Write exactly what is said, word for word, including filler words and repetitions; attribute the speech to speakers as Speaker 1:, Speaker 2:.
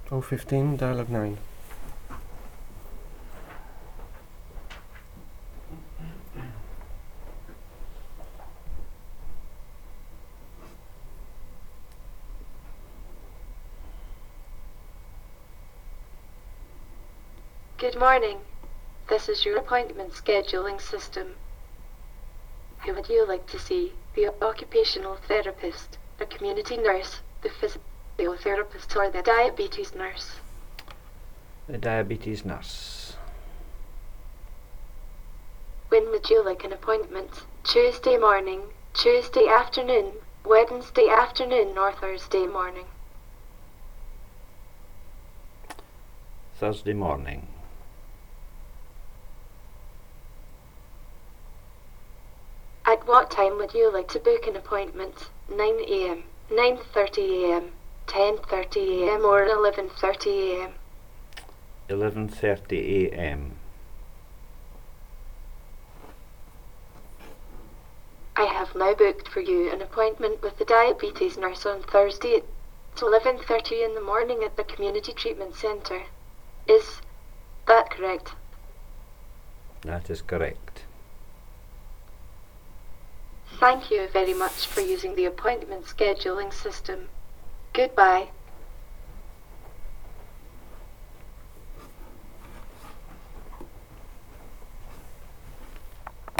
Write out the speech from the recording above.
Speaker 1: oh fifteen, dialogue nine.
Speaker 2: Good morning. This is your appointment scheduling system. Who would you like to see? The occupational therapist, the community nurse, the physiotherapist, or the diabetes nurse?
Speaker 3: The diabetes nurse.
Speaker 2: When would you like an appointment? Tuesday morning, Tuesday afternoon, Wednesday afternoon, or Thursday morning?
Speaker 3: Thursday morning.
Speaker 2: At what time would you like to book an appointment? nine a m, nine thirty a m, ten thirty a m, or eleven thirty a m?
Speaker 3: eleven thirty a m.
Speaker 2: I have now booked for you an appointment with the diabetes nurse on Thursday at eleven thirty in the morning at the Community Treatment Centre. Is that correct?
Speaker 3: That is correct.
Speaker 2: Thank you very much for using the appointment scheduling system. Goodbye.